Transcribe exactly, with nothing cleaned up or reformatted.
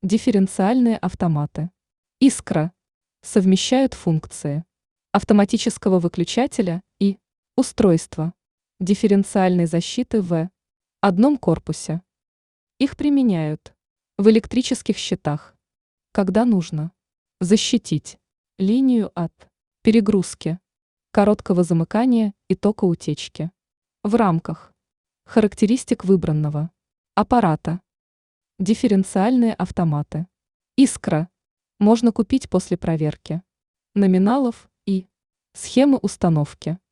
Дифференциальные автоматы. Искра. Совмещают функции автоматического выключателя и устройства дифференциальной защиты в одном корпусе. Их применяют в электрических щитах, когда нужно защитить линию от перегрузки, короткого замыкания и тока утечки в рамках характеристик выбранного аппарата. Дифференциальные автоматы. Искра можно купить после проверки номиналов и схемы установки.